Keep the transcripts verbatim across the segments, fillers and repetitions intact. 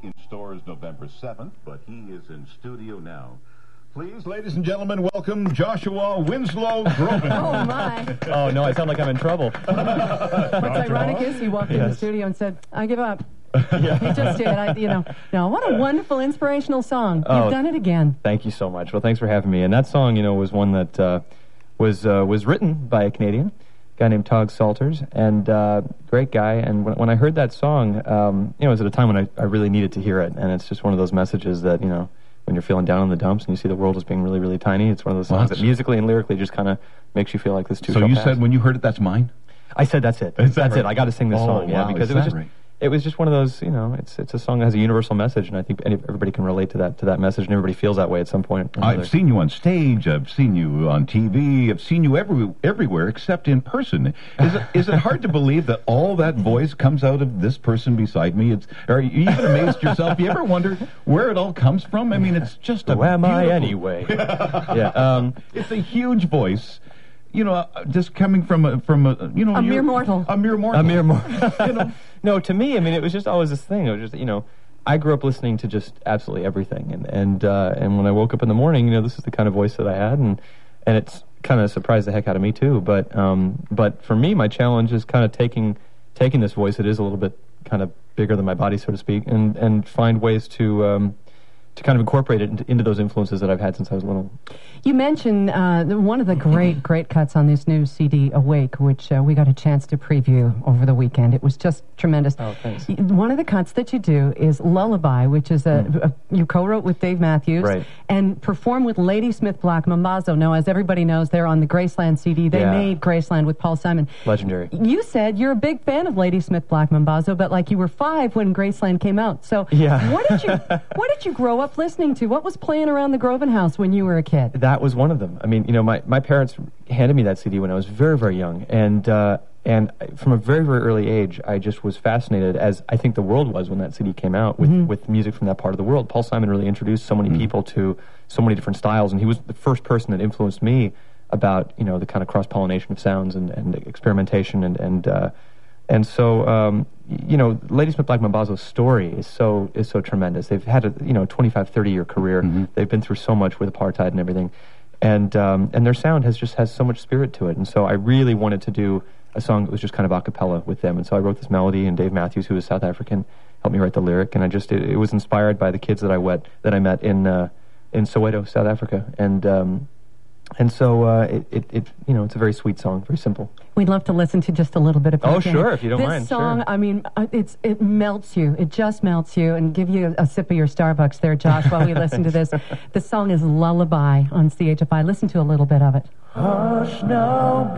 in stores November seventh, but he is in studio now. Please, ladies and gentlemen, welcome Joshua Winslow Groban. Oh, my. Oh, no, I sound like I'm in trouble. What's ironic is he walked yes. in the studio and said, I give up. Yeah. He just did. I, you know, no, what a wonderful, inspirational song. Oh, You've done it again. Thank you so much. Well, thanks for having me. And that song, you know, was one that uh, was uh, was written by a Canadian guy named Tog Salters, and uh, great guy. And when, when I heard that song, um, you know, it was at a time when I, I really needed to hear it. And it's just one of those messages that, you know, when you're feeling down in the dumps and you see the world as being really, really tiny, it's one of those songs well, that musically and lyrically just kind of makes you feel like this too. So you pass. said when you heard it, that's mine? I said that's it. Is that that's right? it. I got to sing this oh, song, yeah, wow. because Is it was that just right? it was just one of those, you know, it's it's a song that has a universal message, and I think any, everybody can relate to that to that message, and everybody feels that way at some point. I've seen you on stage, I've seen you on T V, I've seen you every, everywhere except in person. Is it is it hard to believe that all that voice comes out of this person beside me? It's are you even amazed yourself? You ever wonder where it all comes from? I mean, it's just a Who am beautiful... I anyway? yeah, um, it's a huge voice. You know, uh, just coming from a, from a, you know... A mere mortal. A mere mortal. A mere mortal. you know? No, to me, I mean, it was just always this thing. It was just, you know, I grew up listening to just absolutely everything. And and uh, and when I woke up in the morning, you know, this is the kind of voice that I had. And, and it's kind of surprised the heck out of me, too. But um, but for me, my challenge is kind of taking taking this voice that is a little bit kind of bigger than my body, so to speak, and, and find ways to... Um, to kind of incorporate it into, into those influences that I've had since I was little. You mentioned uh, one of the great, great cuts on this new C D, Awake, which uh, we got a chance to preview over the weekend. It was just tremendous. Oh, thanks. One of the cuts that you do is Lullaby, which is a, mm. a you co-wrote with Dave Matthews, right, and performed with Ladysmith Black Mambazo. Now, as everybody knows, they're on the Graceland C D. They yeah. made Graceland with Paul Simon. Legendary. You said you're a big fan of Ladysmith Black Mambazo, but like you were five when Graceland came out. So, yeah. what did you what did you grow up listening to? What was playing around the Groban house when you were a kid? That was one of them. I mean, you know, my, my parents handed me that C D when I was very, very young. And uh, and from a very, very early age, I just was fascinated, as I think the world was when that C D came out, with, mm-hmm. with music from that part of the world. Paul Simon really introduced so many mm-hmm. people to so many different styles, and he was the first person that influenced me about, you know, the kind of cross-pollination of sounds and, and experimentation and... and uh, And so, um, you know, Ladysmith Black Mambazo's story is so is so tremendous. They've had a, you know, twenty-five, thirty year career. Mm-hmm. They've been through so much with apartheid and everything. And um, and their sound has just has so much spirit to it. And so I really wanted to do a song that was just kind of a cappella with them. And so I wrote this melody, and Dave Matthews, who is South African, helped me write the lyric. And I just, it, it was inspired by the kids that I wet, that I met in uh, in Soweto, South Africa. And um, and so uh, it, it, it, you know, it's a very sweet song, very simple. We'd love to listen to just a little bit of it. Oh, sure, if you don't this mind. This song, sure. I mean, uh, it's it melts you. It just melts you, and give you a, a sip of your Starbucks there, Josh, while we listen to this. The song is Lullaby on C H F I. Listen to a little bit of it. Hush now,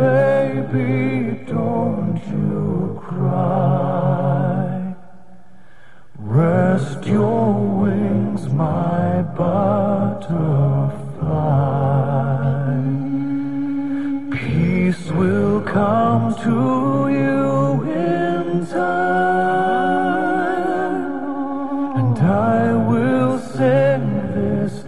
baby, don't you cry. Rest your wings, my butterfly. Peace will come to you in time, and I will sing this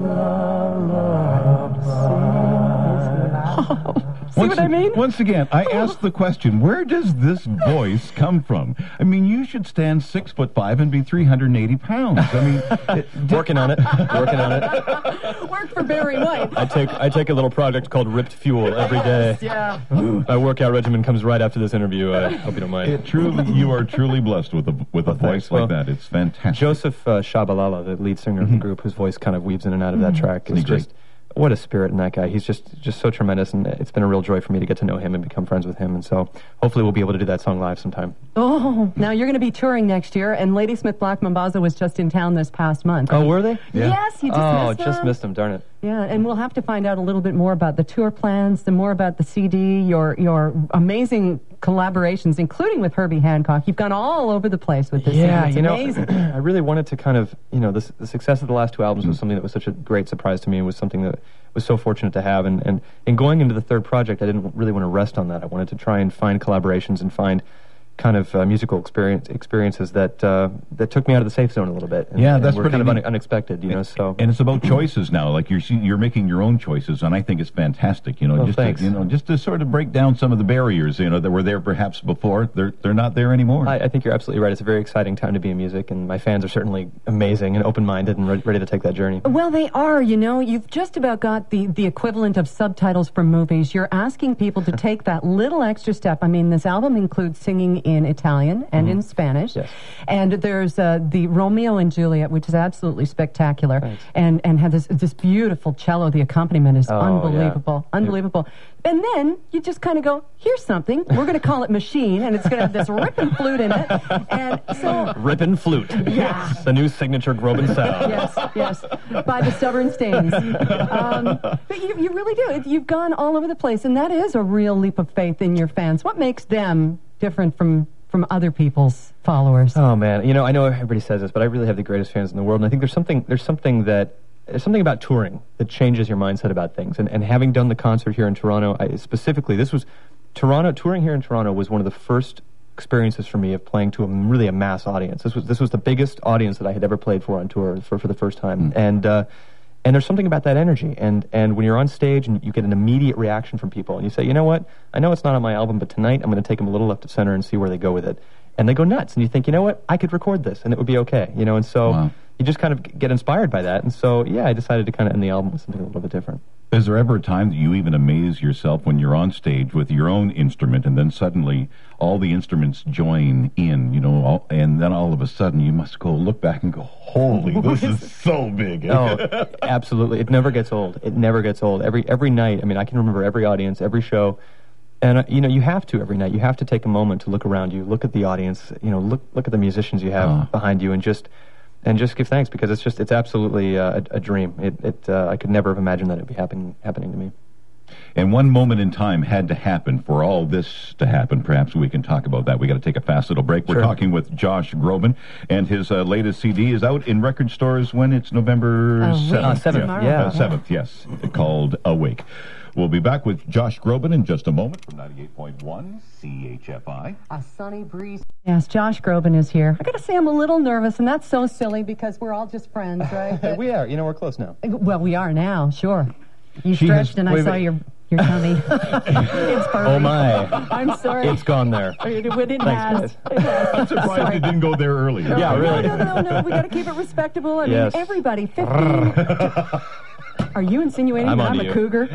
lullaby. See once, what I mean? Once again, I asked the question, where does this voice come from? I mean, you should stand six foot five and be three hundred eighty pounds. I mean, it, working on it, working on it. Work for Barry White. I take I take a little project called Ripped Fuel every day. Yeah. My workout regimen comes right after this interview. I hope you don't mind. It truly, you are truly blessed with a with a well, voice well, like that. It's fantastic. Joseph uh, Shabalala, the lead singer mm-hmm. of the group, whose voice kind of weaves in and out of that mm-hmm. track, is just. What a spirit in that guy. He's just just so tremendous, and it's been a real joy for me to get to know him and become friends with him. And so hopefully we'll be able to do that song live sometime. Oh, now you're going to be touring next year, and Ladysmith Black Mambazo was just in town this past month. Oh, were they? Yeah. Yes, you just oh, missed them. Oh, just missed them, darn it. Yeah, and we'll have to find out a little bit more about the tour plans, the more about the C D, your your amazing collaborations, including with Herbie Hancock. You've gone all over the place with this. Yeah, it's you know, amazing. I really wanted to kind of, you know, the, the success of the last two albums was something that was such a great surprise to me, and was something that was so fortunate to have. And, and, and going into the third project, I didn't really want to rest on that. I wanted to try and find collaborations and find kind of uh, musical experience experiences that uh, that took me out of the safe zone a little bit. And, Yeah, and that's were pretty kind of neat. un- unexpected, you know. So And it's about choices now. Like you're see- you're making your own choices, and I think it's fantastic. You know, Well, just thanks. to, you know, just to sort of break down some of the barriers, you know, that were there perhaps before. They're they're not there anymore. I, I think you're absolutely right. It's a very exciting time to be in music, and my fans are certainly amazing and open-minded and re- ready to take that journey. Well, they are. You know, you've just about got the, the equivalent of subtitles for movies. You're asking people to take that little extra step. I mean, this album includes singing in Italian and in Spanish. Yes. And there's uh, the Romeo and Juliet, which is absolutely spectacular. Thanks. And and had this this beautiful cello. The accompaniment is Oh, unbelievable. yeah. Unbelievable. And then you just kind of go, here's something. We're going to call it Machine, and it's going to have this ripping flute in it. And so... Rippin' Flute. Yeah. The new signature Groban sound. Yes, yes, by the Stubborn Stains. Um, but you, you really do. It- You've gone all over the place, and that is a real leap of faith in your fans. What makes them different from, from other people's followers? Oh man, you know, I know everybody says this, but I really have the greatest fans in the world, and I think there's something there's something that there's something about touring that changes your mindset about things. And and having done the concert here in Toronto, I, specifically, this was Toronto touring here in Toronto was one of the first experiences for me of playing to a really a mass audience. This was this was the biggest audience that I had ever played for on tour for for the first time, and. Uh, And there's something about that energy, and and when you're on stage and you get an immediate reaction from people, and you say, you know what, I know it's not on my album, but tonight I'm going to take them a little left of center and see where they go with it, and they go nuts, and you think, you know what, I could record this, and it would be okay, you know, and so Wow. you just kind of get inspired by that, and so yeah, I decided to kind of end the album with something a little bit different. Is there ever a time that you even amaze yourself when you're on stage with your own instrument, and then suddenly all the instruments join in, you know, all, and then all of a sudden you must go look back and go, holy, this is so big. Oh, absolutely. It never gets old. It never gets old. Every every night, I mean, I can remember every audience, every show. And, uh, you know, you have to every night. You have to take a moment to look around you, look at the audience, you know, look look at the musicians you have Uh. behind you, and just and just give thanks, because it's just, it's absolutely uh, a, a dream. It, it uh, I could never have imagined that it would be happen, happening to me. And one moment in time had to happen for all this to happen. Perhaps we can talk about that. We got to take a fast little break. We're Sure. talking with Josh Groban, and his uh, latest C D is out in record stores when it's November A week seventh. Uh, seventh, tomorrow. yeah. Uh, seventh, yes, called Awake. We'll be back with Josh Groban in just a moment from ninety-eight point one C H F I. A sunny breeze. Yes, Josh Groban is here. I got to say, I'm a little nervous, and that's so silly because we're all just friends, right? But- we are. You know, we're close now. well, we are now, sure. You She stretched, has- and I wait, saw wait. your your tummy. It's furry. Oh, my. I'm sorry. It's gone there. It, it Thanks, has. guys. It has. I'm surprised you didn't go there earlier. Yeah, No, really. No, no, no, no. We got to keep it respectable. I Yes. mean, everybody, fifteen. Are you insinuating I'm that onto I'm a you. cougar?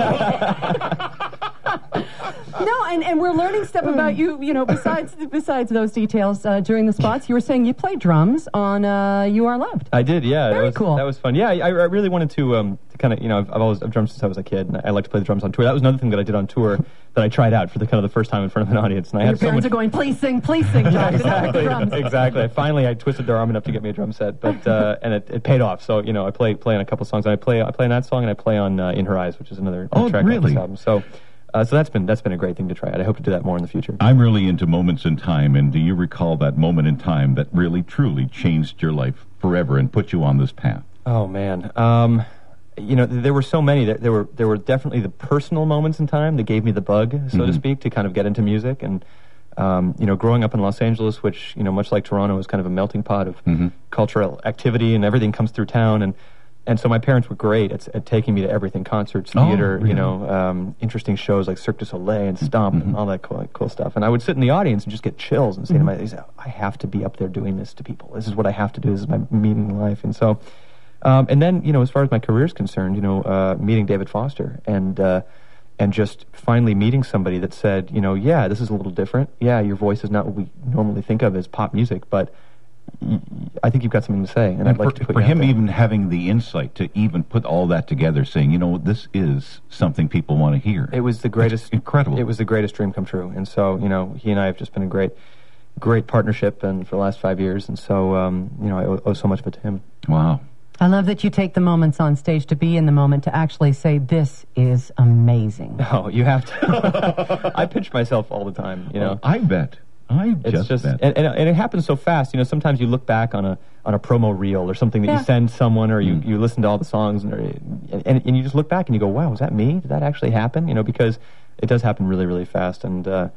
No, and, and we're learning stuff about you, you know, besides besides those details uh, during the spots. You were saying you played drums on uh, You Are Loved. I did, yeah. Very that was, cool. That was fun. Yeah, I, I really wanted to, um, to kind of, you know, I've, I've always I've drummed since I was a kid, and I like to play the drums on tour. That was another thing that I did on tour that I tried out for the kind of the first time in front of an audience. And I And your had so parents much. are going, please sing, please sing, Josh. exactly, Drums. exactly. I finally, I twisted their arm enough to get me a drum set, but uh, and it, it paid off. So you know, I play play on a couple songs. And I play I play on that song, and I play on uh, In Her Eyes, which is another Oh, track on really? this album. So. Uh, so that's been that's been a great thing to try out. I hope to do that more in the future. I'm really into moments in time, and do you recall that moment in time that really, truly changed your life forever and put you on this path? Oh man, um, you know, th- there were so many. There, there were there were definitely the personal moments in time that gave me the bug, so Mm-hmm. to speak, to kind of get into music. And um, you know, growing up in Los Angeles, which you know, much like Toronto, is kind of a melting pot of Mm-hmm. cultural activity, and everything comes through town. And and so my parents were great at, at taking me to everything: concerts, Oh, theater, really? you know, um, interesting shows like Cirque du Soleil and Stomp Mm-hmm. and all that cool, cool stuff. And I would sit in the audience and just get chills and say to myself, "I have to be up there doing this to people. This is what I have to do. This is my meaning in life." And so. Um, and then, you know, as far as my career is concerned, you know, uh, meeting David Foster and uh, and just finally meeting somebody that said, you know, yeah, this is a little different. Yeah, your voice is not what we normally think of as pop music, but y- y- I think you've got something to say, and, And I'd like for, to put for you out him there. even having the insight to even put all that together, saying, you know, this is something people want to hear. It was the greatest, It's incredible. It was the greatest dream come true, and so you know, he and I have just been a great, great partnership, and for the last five years, and so um, you know, I owe, owe so much of it to him. Wow. I love that you take the moments on stage to be in the moment to actually say, this is amazing. Oh, you have to. I pitch myself all the time, you know. I bet. I It's just, just, bet. and, and, and it happens so fast. You know, sometimes you look back on a on a promo reel or something that Yeah. you send someone, or you, Mm. you listen to all the songs, and, or, and and you just look back and you go, "Wow, was that me? Did that actually happen?" You know, because it does happen really, really fast. And uh,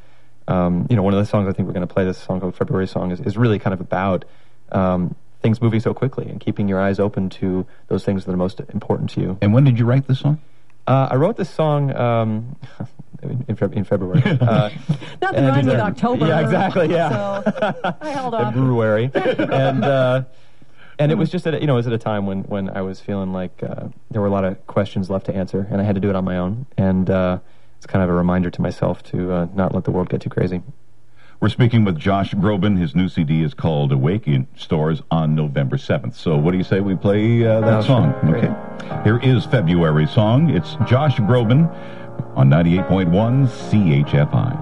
um, you know, one of the songs I think we're going to play, this song called February Song, is, is really kind of about um, things moving so quickly and keeping your eyes open to those things that are most important to you. And when did you write this song? Uh, I wrote this song um, in, in, Feb- in February. Uh, Nothing rhymes with October. Yeah, exactly. Yeah, so I held off. February, and uh, and it was just at a, you know it was at a time when, when I was feeling like uh, there were a lot of questions left to answer, and I had to do it on my own. And uh, it's kind of a reminder to myself to uh, not let the world get too crazy. We're speaking with Josh Groban. His new C D is called Awake in stores on November seventh. So what do you say we play uh, that Oh, song? sure. Okay. Here is February Song. It's Josh Groban on ninety-eight point one C H F I.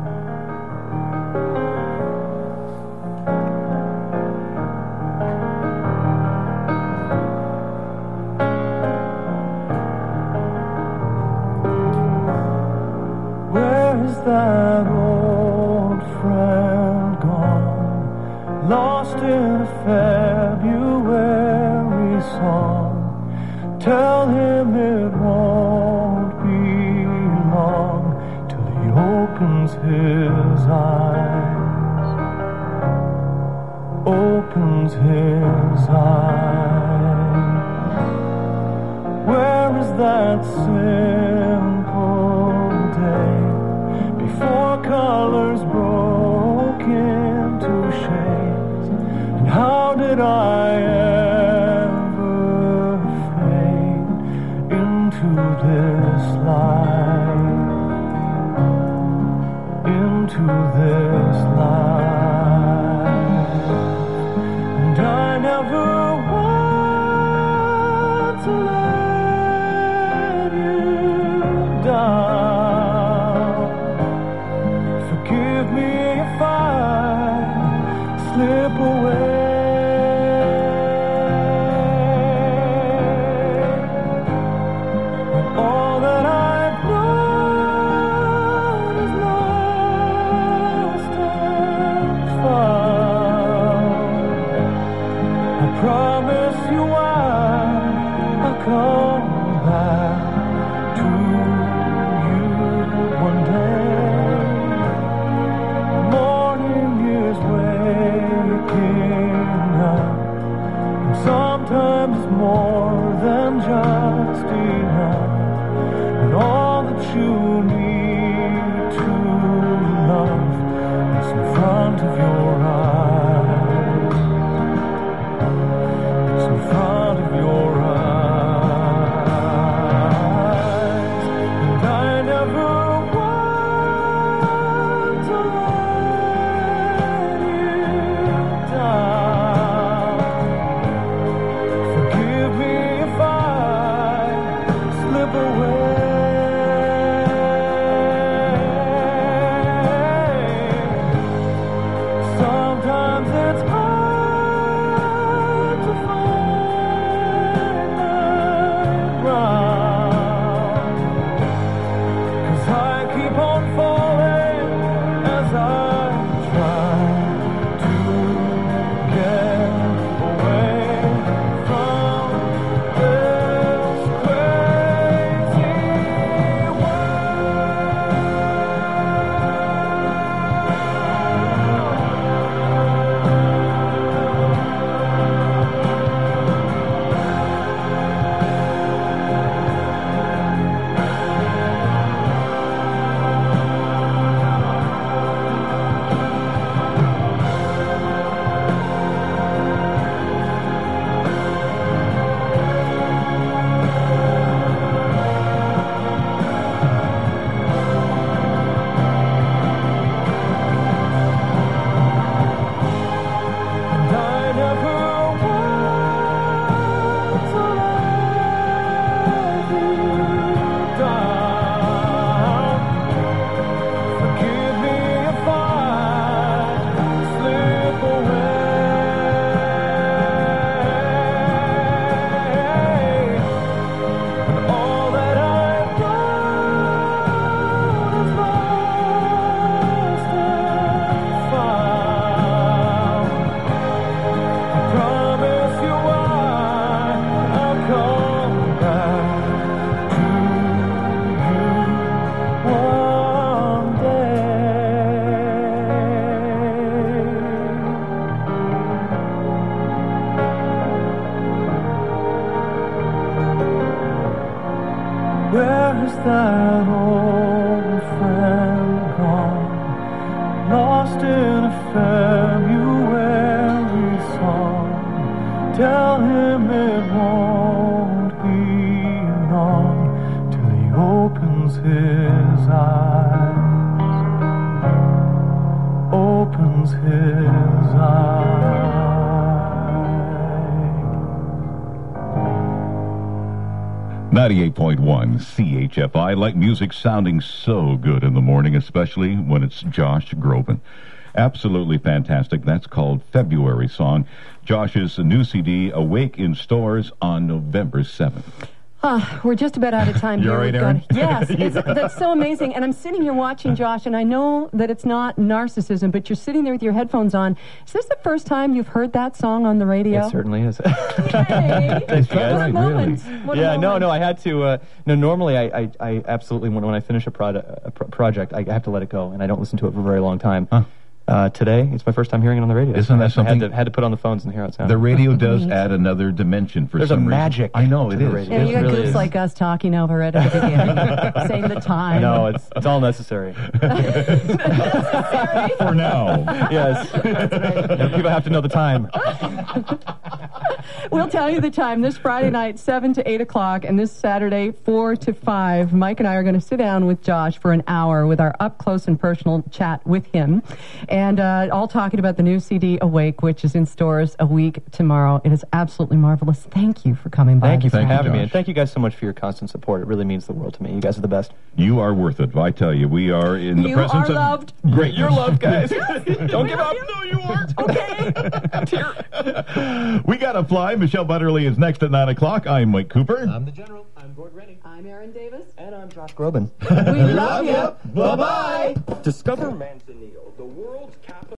Where is that old friend gone? Lost in a February song. Tell him it won't be long till he opens his eyes. Opens his eyes. Where is that simple day before colors broke into shades? And how did I ever fade into this life? Into this life. And I never want to let you down. Forgive me if I slip away. When all that I've known is lost and found. I promise you I'll come back to you one day. Morning is waking up, and sometimes it's more than just enough. And all that you need to love is in front of your eyes. It's in front of your eyes. And I never want to let you down. Forgive me if I slip away. Sometimes it's hard to find Where is that old friend gone? Lost in a February song. Tell him it won't be long till he opens his eyes. Opens his eyes. ninety-eight point one C H F I. Like music sounding so good in the morning, especially when it's Josh Groban. Absolutely fantastic. That's called February Song. Josh's new C D, Awake, in stores on November seventh. Uh, we're just about out of time You here. all right, We've Aaron? got- yes, it's, that's so amazing. And I'm sitting here watching Josh, and I know that it's not narcissism, but you're sitting there with your headphones on. Is this the first time you've heard that song on the radio? It certainly is. Hey, Thanks, what guys. a moment. What a yeah, no, moment. no, I had to. Uh, no, normally I, I, I absolutely when, when I finish a, product, a pro- project, I have to let it go, and I don't listen to it for a very long time. Huh. Uh, today, it's my first time hearing it on the radio. Isn't that I something- had to, had to put on the phones and hear how it sounds. The radio does add another dimension for There's some a reason. magic I know, to it the is. radio. Yeah, It you got really groups is. like us talking over it at the beginning, saying the time. No, it's it's all necessary. For now. Yes, Yeah, people have to know the time. We'll tell you the time this Friday night, seven to eight o'clock, and this Saturday, four to five. Mike and I are going to sit down with Josh for an hour with our up-close and personal chat with him, and uh, all talking about the new C D, Awake, which is in stores a week tomorrow. It is absolutely marvelous. Thank you for coming by. Thank you for Thank you, having me, Josh. and thank you guys so much for your constant support. It really means the world to me. You guys are the best. You are worth it. I tell you, we are in the You presence are of loved. great. You're loved, guys. Don't give up. No, you aren't. Okay. We got to fly. Michelle Butterly is next at nine o'clock. I'm Mike Cooper. I'm the General. I'm Gord Rennie. I'm Aaron Davis. And I'm Josh Groban. We love you. Bye-bye. Discover man.